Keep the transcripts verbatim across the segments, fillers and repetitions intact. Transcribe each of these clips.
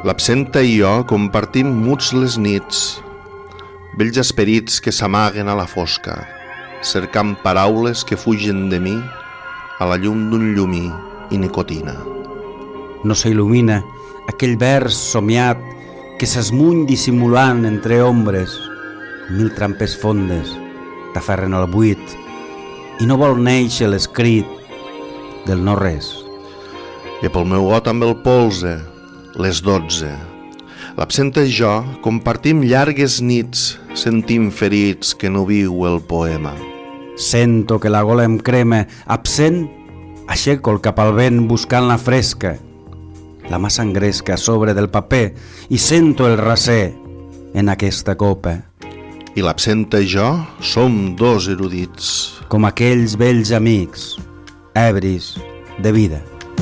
L'absenta i jo compartim muts les nits, vells esperits que s'amaguen a la fosca, cercant paraules que fugen de mi a la llum d'un llumí i nicotina. No s'il·lumina aquell vers somiat que s'esmuny dissimulant entre ombres. Mil trampes fondes t'aferren al buit i no vol néixer l'escrit del no res. I pel meu got amb el polze, les dotze. L'absenta i jo compartim llargues nits, sentim ferits que no viu el poema. Sento que la gola em crema, absent, aixeco el cap al vent buscant la fresca. La mà s'engresca a sobre del paper i sento el raser en aquesta copa. I l'absenta i jo som dos erudits. Com aquells vells amics, ebris de vida.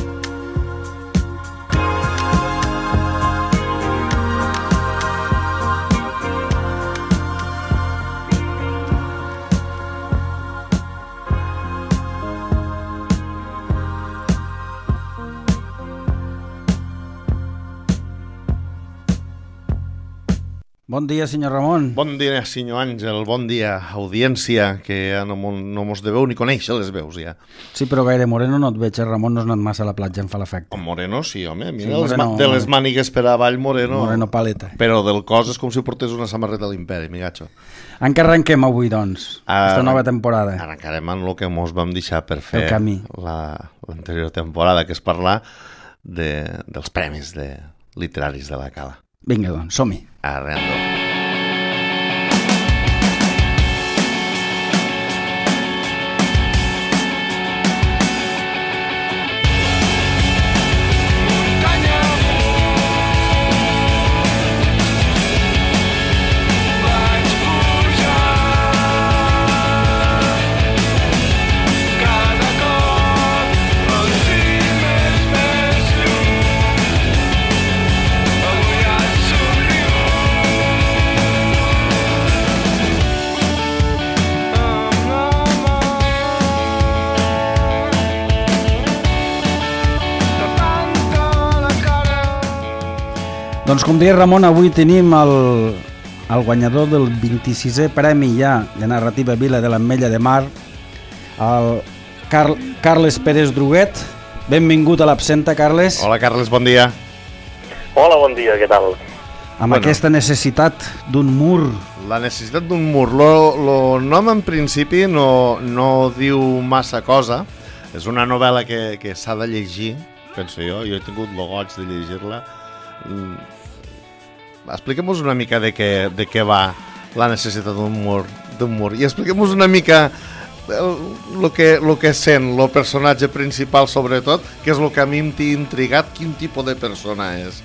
Bon dia, senyor Ramon. Bon dia, senyor Àngel, bon dia, audiència, que ja no, no mos deveu ni conèixer les veus, ja. Sí, però gaire moreno no et veig, eh, Ramon, no has anat massa a la platja, em fa l'efecte. Oh, moreno, sí, home, mira, sí, moreno, les, de les mànigues per avall, moreno. Moreno paleta. Però del cos és com si portés una samarreta a l'imperi, migatxo. En què arrenquem avui, doncs, aquesta uh, nova temporada? Arrencarem en el que mos vam deixar per fer la, l'anterior temporada, que és parlar de, dels premis de, literaris de la Cala. Vinga, doncs, som-hi. Arrendo. Doncs com deia Ramon, avui tenim el, el guanyador del vint-i-sisè Premi ja de Narrativa Vila de l'Ametlla de Mar, el Car- Carles Pérez Druguet. Benvingut a l'Absenta, Carles. Hola, Carles, bon dia. Hola, bon dia, què tal? Amb bueno, aquesta necessitat d'un mur. La necessitat d'un mur. Lo, lo nom en principi no, no diu massa cosa. És una novel·la que, que s'ha de llegir, penso jo. Jo he tingut el goig de llegir-la. Mm. Expliquem-nos una mica de què, de què va la necessitat d'un mur, d'un mur. I expliquem-nos una mica el, el, que, el que sent el personatge principal, sobretot, que és el que a mi em t'ha intrigat, quin tipus de persona és.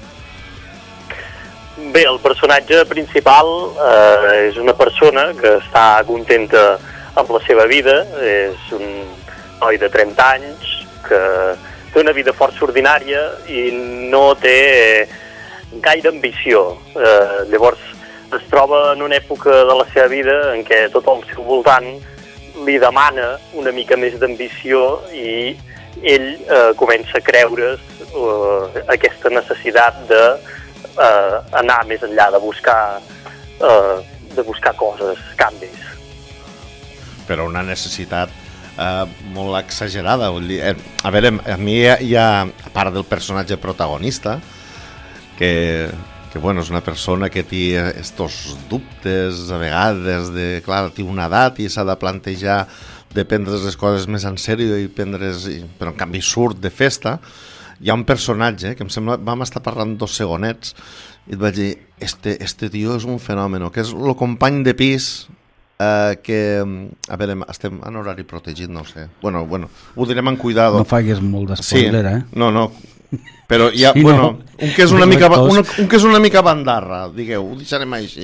Bé, el personatge principal eh, és una persona que està contenta amb la seva vida, és un noi de trenta anys que té una vida força ordinària i no té gaire ambició. Eh, llavors es troba en una època de la seva vida en què tot al seu voltant li demana una mica més d'ambició i ell eh, comença a creure's eh, aquesta necessitat de eh, anar més enllà, de buscar, eh, de buscar coses, canvis. Però una necessitat eh, molt exagerada. A veure, a mi hi ha, hi ha, a part del personatge protagonista, que, que bueno, és una persona que té estos dubtes a vegades de, clar, té una edat i s'ha de plantejar de prendre les coses més en sèrio i prendre's, però en canvi surt de festa. Hi ha un personatge que em sembla, vam estar parlant dos segonets i et vaig dir, este, este tio és un fenomen, que és el company de pis eh, que, a veure, estem en horari protegit, no sé, bueno, bueno, ho direm en cuidado. No faigues molt d'espoiler, sí, eh? No, no, però hi ha, sí, bueno, no. un, que és una mica, un, un que és una mica bandarra, digueu, ho deixarem així.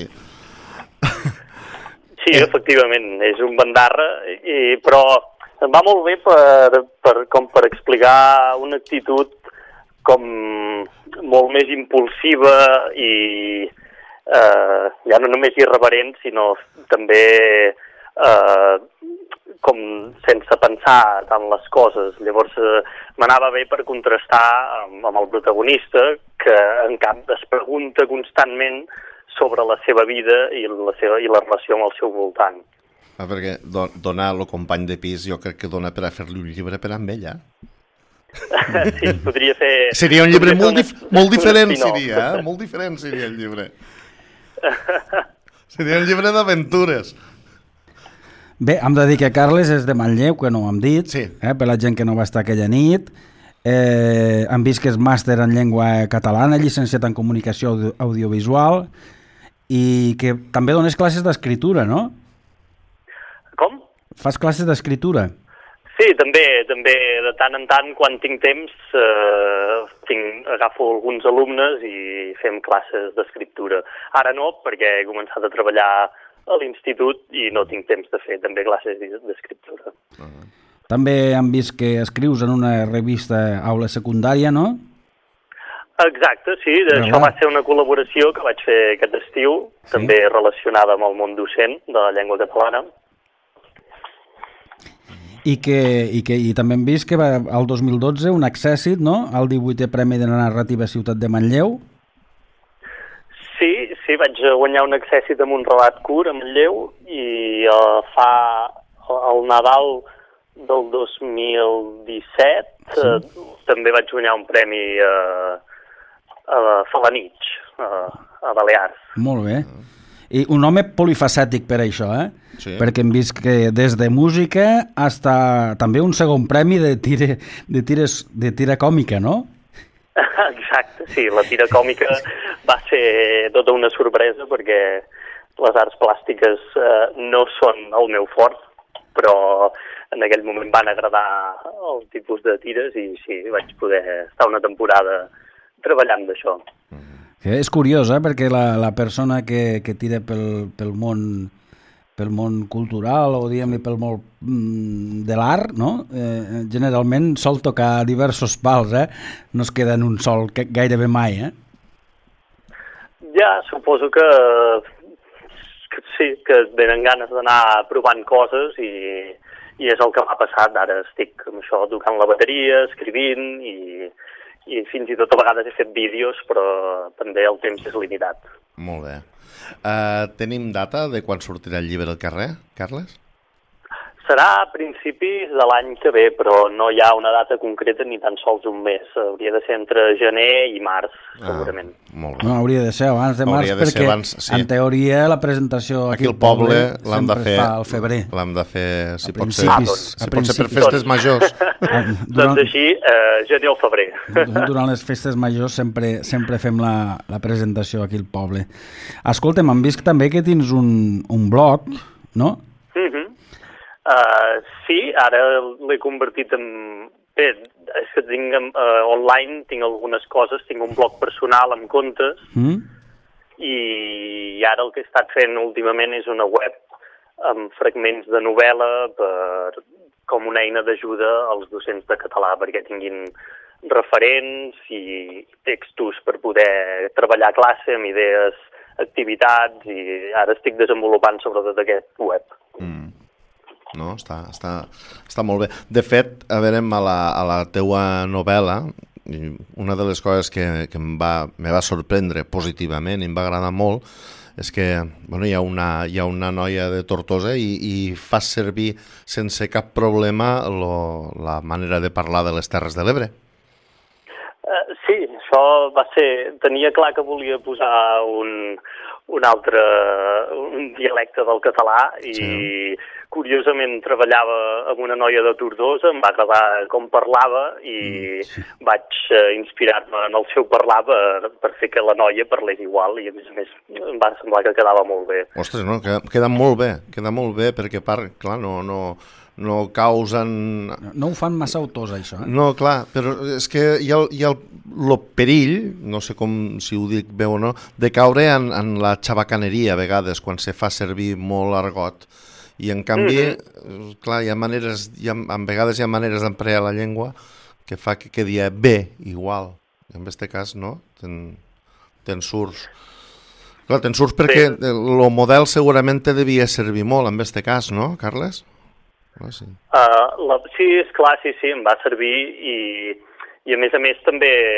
Sí, efectivament, és un bandarra, i, però em va molt bé per, per, com per explicar una actitud com molt més impulsiva i eh, ja no només irreverent, sinó també eh, com sense pensar tant les coses. Llavors eh, m'anava bé per contrastar amb, amb el protagonista, que en cap es pregunta constantment sobre la seva vida i la, seva, i la relació amb el seu voltant. Ah, perquè do, donar el company de pis jo crec que dona per a fer-li un llibre per amb ella. Sí, podria fer... Seria un llibre molt, dif molt diferent, seria, eh? Molt diferent seria el llibre. Seria un llibre d'aventures. Bé, hem de dir que Carles és de Manlleu, que no ho hem dit, sí. eh, per la gent que no va estar aquella nit. Eh, hem vist que és màster en llengua catalana, llicenciat en comunicació audio audiovisual, i que també dones classes d'escriptura, no? Com? Fas classes d'escriptura? Sí, també, també de tant en tant, quan tinc temps, eh, tinc, agafo alguns alumnes i fem classes d'escriptura. Ara no, perquè he començat a treballar a l'institut i no tinc temps de fer també classes d'escriptura. Uh-huh. També hem vist que escrius en una revista Aula Secundària, no? Exacte, sí. Això va ser una col·laboració que vaig fer aquest estiu, sí? També relacionada amb el món docent de la llengua catalana. I, que, i, que, i també hem vist que va, el dos mil dotze un accèssit, no?, al divuitè Premi de Narrativa Ciutat de Manlleu. Sí, sí, vaig guanyar un accèssit amb un relat curt a Manlleu i uh, fa el Nadal del dos mil disset sí. uh, també vaig guanyar un premi uh, a Falanich, uh, a Balears. Molt bé. I un home polifacètic per això, eh? Sí. Perquè hem vist que des de música fins a també un segon premi de tira, de tires, de tira còmica, no? Exacte, sí, la tira còmica va ser tota una sorpresa perquè les arts plàstiques eh, no són el meu fort, però en aquell moment van agradar el tipus de tires i sí, vaig poder estar una temporada treballant d'això. Que és curiós, eh? Perquè la, la persona que, que tira pel, pel món pel món cultural o diguem-li pel món mm, de l'art, no? Eh, generalment sol tocar diversos pals, eh? No es queda en un sol que, gairebé mai, eh? Ja, suposo que, que sí, que et venen ganes d'anar provant coses i, i és el que m'ha passat. Ara estic amb això tocant la bateria, escrivint i, i fins i tot a vegades he fet vídeos, però també el temps és limitat. Molt bé. Uh, tenim data de quan sortirà el llibre al carrer, Carles? Serà a principis de l'any que ve, però no hi ha una data concreta ni tan sols un mes. Hauria de ser entre gener i març, segurament. Ah, molt bé. No, hauria de ser abans de març, perquè abans, sí. En teoria la presentació aquí, aquí al poble, poble l'hem de fer al febrer. L'hem de fer, si a pot ser, ah, doncs, si pot ser per festes majors. Durant, doncs així, eh, gener o febrer. Durant les festes majors sempre, sempre fem la, la presentació aquí al poble. Escolta'm, hem vist també que tens un, un blog, no? Mhm. Uh, sí, ara l'he convertit en... Bé, és que tinc uh, online, tinc algunes coses, tinc un blog personal amb contes mm. i ara el que he estat fent últimament és una web amb fragments de novel·la per, com una eina d'ajuda als docents de català perquè tinguin referents i textos per poder treballar a classe amb idees, activitats i ara estic desenvolupant sobretot aquest web. Mm. No, està, està, està molt bé. De fet, a veure, a la, a la teua novel·la, una de les coses que, que em va, me va sorprendre positivament i em va agradar molt és que bueno, hi, ha una, hi ha una noia de Tortosa i, i fas servir sense cap problema lo, la manera de parlar de les Terres de l'Ebre. Uh, sí, això va ser... Tenia clar que volia posar un, un altre un dialecte del català i... Sí. Curiosament treballava amb una noia de Tortosa, em va agradar com parlava i sí. vaig inspirar-me en el seu parlar per, per fer que la noia parlés igual i a més a més em va semblar que quedava molt bé. Ostres, no, queda, queda molt bé, queda molt bé perquè part, clar, no, no, no causen... No, no ho fan massa autors, això, eh? No, clar, però és que hi ha, hi ha el, el perill, no sé com si ho dic bé o no, de caure en, en la xabacaneria a vegades quan se fa servir molt argot. I en canvi, mm-hmm. clar, hi ha maneres, hi ha, a vegades hi ha maneres d'emplear la llengua que fa que quedi bé igual. En aquest cas, no? Te'n, te'n surts. Clar, te'n surts perquè sí. El model segurament te devia servir molt en aquest cas, no, Carles? Ah, sí. Uh, la, sí, és clar, sí, sí, em va servir i, i a més a més també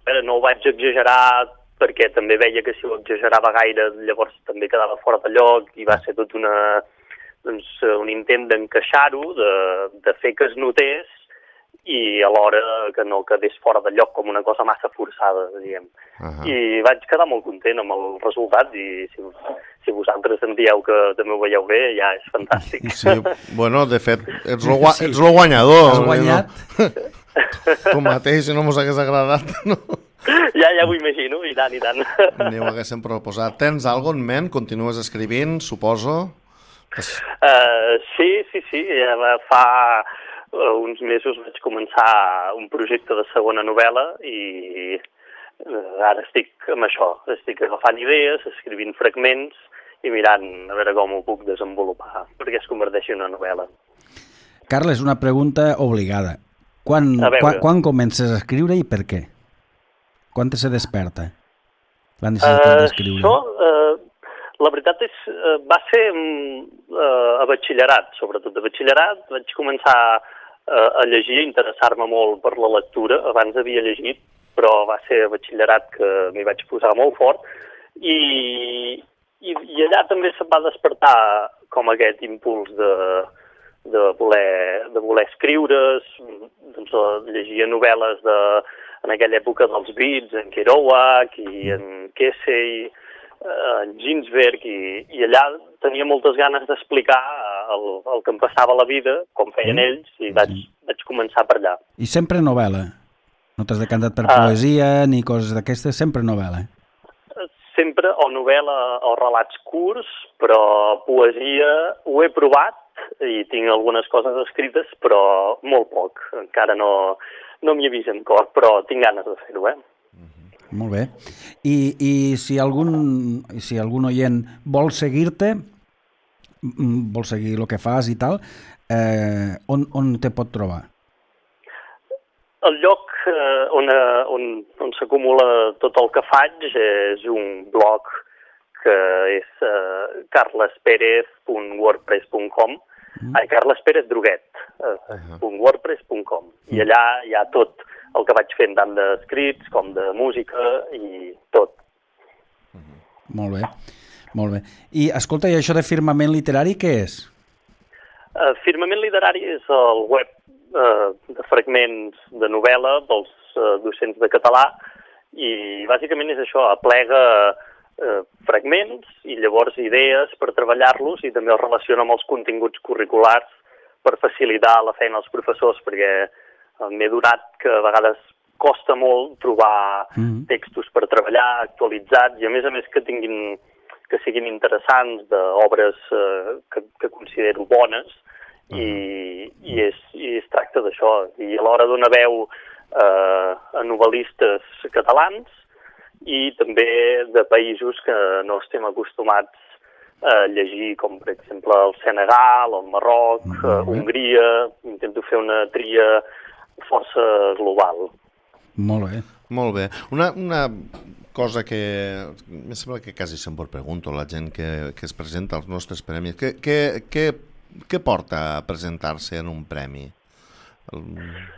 Però no ho vaig exagerar perquè també veia que si ho exagerava gaire llavors també quedava fora de lloc i va ser tot una, doncs, un intent d'encaixar-ho, de, de fer que es notés i alhora que no quedés fora de lloc com una cosa massa forçada, diguem. Uh-huh. I vaig quedar molt content amb el resultat i si, si vosaltres em dieu que també ho veieu bé, ja és fantàstic. Sí, bueno, de fet, ets el, gua sí. ets el guanyador. Has guanyat. No? Tu mateix, si no mos hagués agradat, no? Ja, ja ho imagino, i tant, i tant. Ni ho haguéssim proposat. Tens alguna en ment? Continues escrivint, suposo? Uh, sí, sí, sí. Fa uh, uns mesos vaig començar un projecte de segona novel·la i uh, ara estic amb això. Estic agafant idees, escrivint fragments i mirant a veure com ho puc desenvolupar perquè es converteixi en una novel·la. Carles, una pregunta obligada. Quan, quan, quan comences a escriure i per què? Quan se desperta la necessitat d'escriure? Uh, això, uh, la veritat és, uh, va ser uh, a batxillerat, sobretot a batxillerat. Vaig començar uh, a llegir, a interessar-me molt per la lectura. Abans havia llegit, però va ser a batxillerat que m'hi vaig posar molt fort. I, i, i allà també se'm va despertar com aquest impuls de, de, voler, de voler escriure. Doncs, llegia novel·les de... en aquella època dels Beats, en Kerouac i en Kesey, en Ginsberg, i, i allà tenia moltes ganes d'explicar el, el que em passava a la vida, com feien ells, i vaig, vaig començar per allà. I sempre novel·la? No t'has decantat per poesia uh, ni coses d'aquestes? Sempre novel·la? Sempre o novel·la o relats curts, però poesia ho he provat i tinc algunes coses escrites, però molt poc. Encara no... No m'hi he vist en cor, però tinc ganes de fer-ho, eh? Uh-huh. Molt bé. I, i si, algun, si algun oient vol seguir-te, vol seguir el que fas i tal, eh, on, on te pot trobar? El lloc eh, on, on, on s'acumula tot el que faig és un blog que és eh, carles pérez punt wordpress punt com. Mm. Ai, Carles Pérez Droguet, eh, uh-huh. .wordpress punt com. I allà hi ha tot el que vaig fent, tant d'escrits com de música i tot. Uh-huh. Molt bé, molt bé. I, escolta, i això de Firmament Literari, què és? Uh, Firmament Literari és el web uh, de fragments de novel·la dels uh, docents de català i bàsicament és això, aplega Eh, fragments i llavors idees per treballar-los i també els relaciona amb els continguts curriculars per facilitar la feina als professors, perquè eh, m'he donat que a vegades costa molt trobar mm-hmm. textos per treballar, actualitzats, i a més a més que tinguin, que siguin interessants, d'obres eh, que, que considero bones, mm-hmm. i, i, és, i es tracta d'això. I a l'hora dona veu eh, a novel·listes catalans, i també de països que no estem acostumats a llegir, com per exemple el Senegal, el Marroc, uh, Hongria. Intento fer una tria força global. Molt bé. Molt bé. Una, una cosa que em sembla que quasi sempre pregunto a la gent que, que es presenta als nostres premis. Què, què, què, què porta a presentar-se en un premi? El...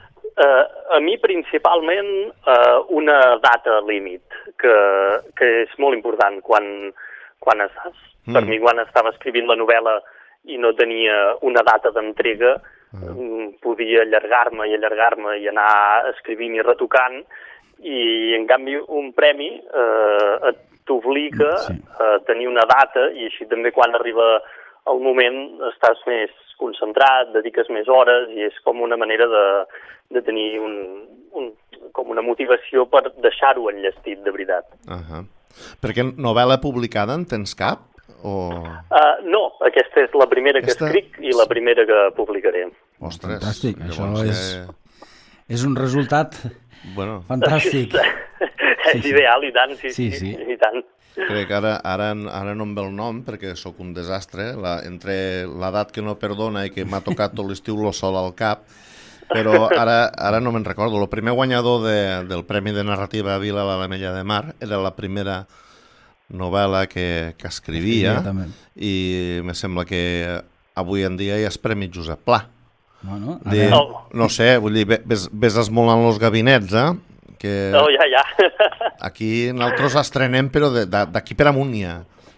Uh, a mi principalment uh, una data límit, que, que és molt important quan, quan estàs. Mm. Per mi, quan estava escrivint la novel·la i no tenia una data d'entrega, mm. podia allargar-me i allargar-me i anar escrivint i retocant, i en canvi un premi uh, t'obliga sí. a tenir una data, i així també quan arriba el moment estàs més concentrat, dediques més hores, i és com una manera de, de tenir un, un, com una motivació per deixar-ho enllestit, de veritat. Uh-huh. Perquè novel·la publicada en tens cap? O... Uh, no, aquesta és la primera que Esta... escric i la primera que publicaré. Ostres, fantàstic, això és, que... és un resultat bueno. fantàstic. És sí, ideal, i tant, sí, sí, sí. sí. i tant. Crec que ara, ara, ara no em ve el nom perquè sóc un desastre, la, entre l'edat que no perdona i que m'ha tocat tot l'estiu lo sol al cap, però ara, ara no me'n recordo. El primer guanyador de, del Premi de Narrativa a Vila l'Alamella de Mar era la primera novel·la que, que escrivia, i me sembla que avui en dia hi ha el Premi Josep Pla. Bueno, de, no sé, vull dir, ves, ves esmolant els gabinets, eh? Que No, ja, ja. aquí nosaltres estrenem, però d'aquí per amunt ja.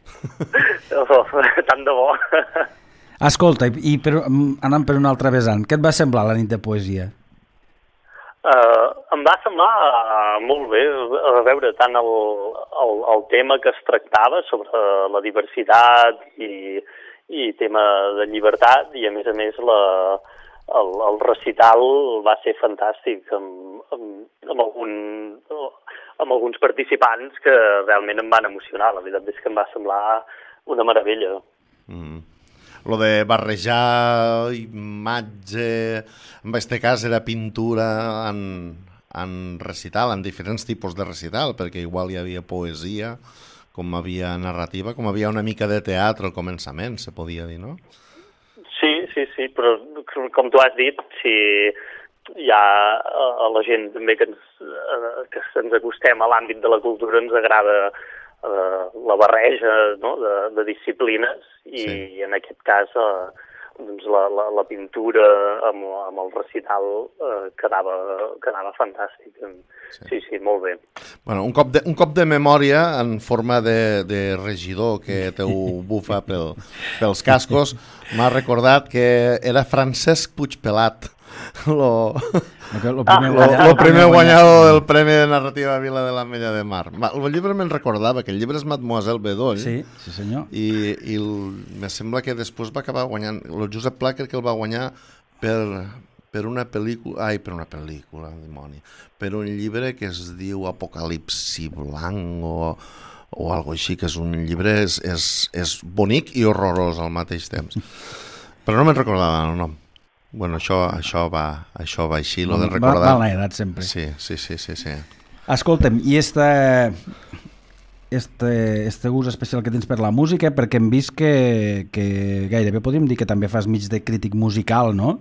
Oh, tant de bo. Escolta, i per, anant per un altre vessant, què et va semblar la nit de poesia? Uh, em va semblar uh, molt bé, a veure, tant el, el, el tema que es tractava sobre la diversitat i, i tema de llibertat, i a més a més la, el, el recital va ser fantàstic, amb, amb, amb, algun, amb alguns participants que realment em van emocionar. La veritat és que em va semblar una meravella. Mm. Lo de barrejar imatge, en aquest cas era pintura en, en recital, en diferents tipus de recital, perquè igual hi havia poesia, com havia narrativa, com havia una mica de teatre al començament, se podia dir, no? Sí, sí, sí, però com tu has dit, si hi ha a la gent també que ens, que ens acostem a l'àmbit de la cultura, ens agrada Uh, la barreja, no?, de, de disciplines, i sí. En aquest cas uh, doncs la, la, la pintura amb, amb el recital uh, quedava, quedava fantàstic. Sí. sí, sí, molt bé. Bueno, un cop de, un cop de memòria en forma de, de regidor que teu bufa pel, pels cascos m'ha recordat que era Francesc Puigpelat lo, lo, lo primer, ah, guanyador, lo, lo primer guanyador del Premi de Narrativa Vila de l'Ametlla de Mar. El llibre me'n recordava, que el llibre és Mademoiselle Bedoll. Sí, sí senyor. I, i el, me sembla que després va acabar guanyant, el Josep Pla crec que el va guanyar per, per una pel·lícula, ai, per una pel·lícula, dimoni, per un llibre que es diu Apocalipsi Blanc o, o algo així, que és un llibre, és, és, és bonic i horrorós al mateix temps. Però no me'n recordava el nom. Bueno, això, això, va, això va així, lo de recordar... Va, va la edat, sempre. Sí, sí, sí, sí, sí. Escolta'm, i este, este, este gust especial que tens per la música, perquè hem vist que, que gairebé podríem dir que també fas mig de crític musical, no?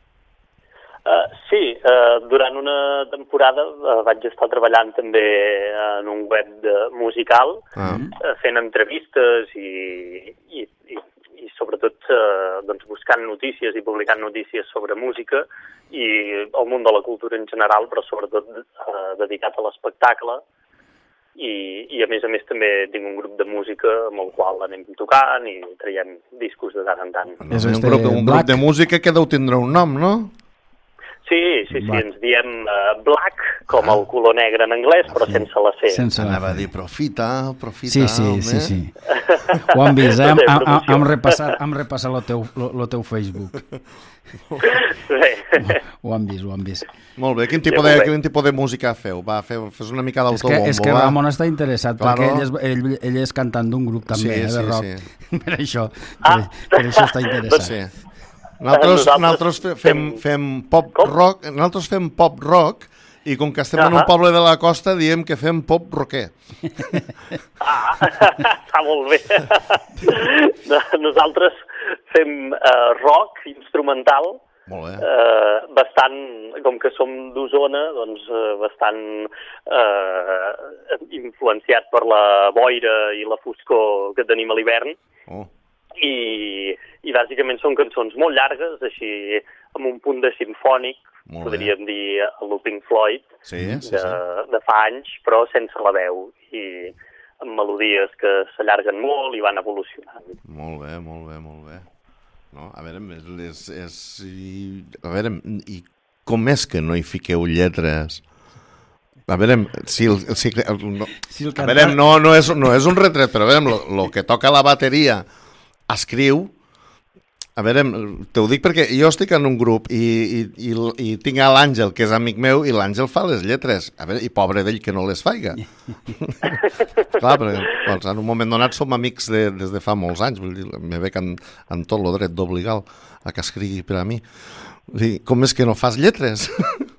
Uh, sí, uh, durant una temporada uh, vaig estar treballant també en un web de, musical, ah. uh, fent entrevistes i... i, i i sobretot eh, doncs buscant notícies i publicant notícies sobre música i el món de la cultura en general, però sobretot eh, dedicat a l'espectacle. I, i a més a més també tinc un grup de música amb el qual anem tocant i traiem discos de tant en tant. No, és un, grup, un grup de música que deu tindre un nom, no? Sí, sí, sí, ens diem uh, black, com el color negre en anglès, però sí. sense la C. Sense la Anava a dir profita, profita, sí, sí, home. Sí, sí, ho hem vist, eh? Hem, hem, hem repassat, hem repassat el teu, el teu Facebook. Sí. Ho hem vist, ho hem vist. Molt bé, quin tipus, sí, de, quin tipus de música feu? Va, feu, fes una mica d'autobombo, va. És que Ramon està interessat, claro. Perquè ell és, ell, ell és cantant d'un grup també, sí, eh, de sí, rock. Sí. Per això, per, ah. per això està interessat. Sí. Nosaltres, nosaltres fem, fem pop Com? rock, nosaltres fem pop rock i com que estem uh -huh. en un poble de la costa diem que fem pop rocker. Ah, està molt bé. Nosaltres fem uh, rock instrumental, molt bé. Uh, bastant, com que som d'Osona, doncs uh, bastant uh, influenciat per la boira i la foscor que tenim a l'hivern. Oh. I, i bàsicament són cançons molt llargues, així amb un punt de simfònic, molt podríem bé. dir a lo Pink Floyd, sí, sí, de, sí. de fa anys, però sense la veu, i amb melodies que s'allarguen molt i van evolucionant. Molt bé, molt bé, molt bé. No, a veure, és, és, i, a veure, i com és que no hi fiqueu lletres? A veure, si el, el, el, el, no, si el cantar... a veure, no, no, és, no és un retret, però a veure, el que toca la bateria escriu, a veure, t'ho dic perquè jo estic en un grup i, i, i, i tinc a l'Àngel, que és amic meu, i l'Àngel fa les lletres. A veure, i pobre d'ell que no les faiga. Clar, perquè doncs, en un moment donat som amics de, des de fa molts anys, vull dir, me veig en, en tot el dret d'obligar a que escrigui per a mi. I com és que no fas lletres?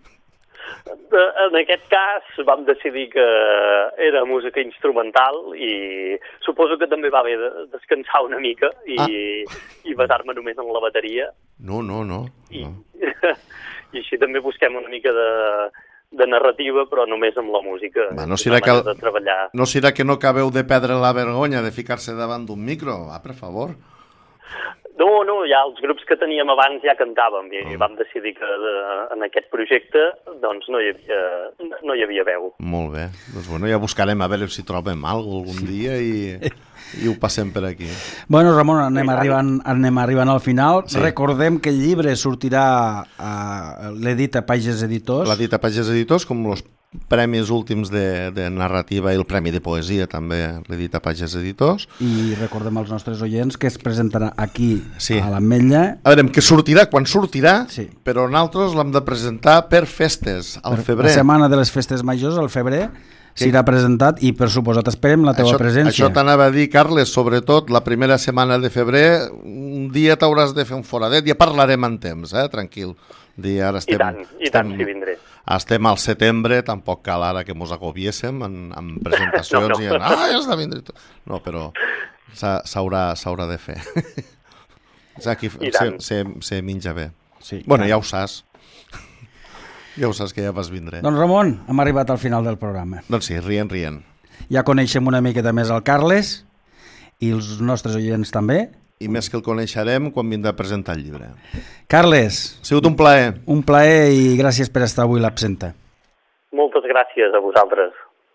En aquest cas vam decidir que era música instrumental i suposo que també va haver de descansar una mica i, ah. i basar-me només en la bateria. No, no, no. I, no. I així també busquem una mica de, de narrativa, però només amb la música. Va, no, serà que el, no serà que no acabeu de perdre la vergonya de ficar-se davant d'un micro? Va, per favor. No, no, ja els grups que teníem abans ja cantàvem i oh. vam decidir que de, en aquest projecte doncs no hi havia, no hi havia veu. Molt bé, doncs bueno, ja buscarem a veure si trobem alguna cosa algun dia i, i ho passem per aquí. Bueno, Ramon, anem, sí, arribant, anem arribant al final. Sí. Recordem que el llibre sortirà a l'edit a Pages Editors. L'edit a Pages Editors, com els premis últims de, de narrativa i el premi de poesia també l'edit a Pages Editors. I recordem als nostres oients que es presentarà aquí sí. a l'Ametlla. A veure, que sortirà quan sortirà, sí. però nosaltres l'hem de presentar per festes, al febrer. La setmana de les festes majors, al febrer, s'irà presentat i per suposat esperem la teva això, presència. Això t'anava a dir, Carles, sobretot la primera setmana de febrer, un dia t'hauràs de fer un foradet, ja parlarem en temps, eh? Tranquil. Dir, ara estem, I tant, i estem, tant, si vindré. Estem al setembre, tampoc cal ara que mos agobiéssim en, en presentacions no, no. i en, ah, ja està vindre. No, però s'haurà s'haurà de fer. Aquí se, se, se menja bé. Sí, bueno, clar. Ja ho saps. Ja ho saps que ja vas vindre. Doncs Ramon, hem arribat al final del programa. Doncs sí, rient, rient. Ja coneixem una miqueta més el Carles i els nostres oients també. I més que el coneixerem quan vindrà a presentar el llibre. Carles. Ha sigut un plaer. Un plaer i gràcies per estar avui a l'Absenta. Moltes gràcies a vosaltres.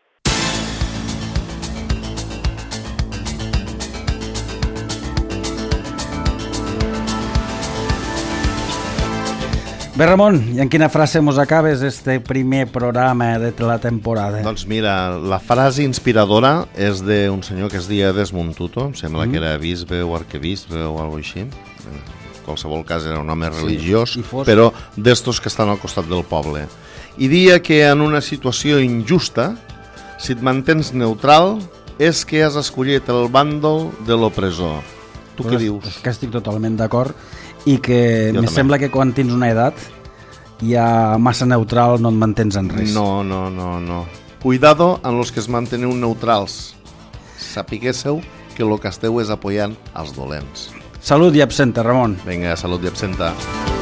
Bé, Ramon, i en quina frase mos acabes este primer programa de la temporada? Doncs mira, la frase inspiradora és d'un senyor que es deia Desmond Tutu, em sembla mm. que era bisbe o arquebisbe o alguna cosa així. En qualsevol cas era un home religiós, sí, però d'estos que estan al costat del poble. I dia que en una situació injusta, si et mantens neutral, és que has escollit el bàndol de l'opressor. Tu què dius? És que estic totalment d'acord. I que me sembla que quan tens una edat ja massa neutral no et mantens en res. No, no, no, no. Cuidado en los que es manteniu neutrals. Sapiguésseu que el que esteu és apoyant els dolents. Salut i absenta, Ramon. Vinga, salut i absenta.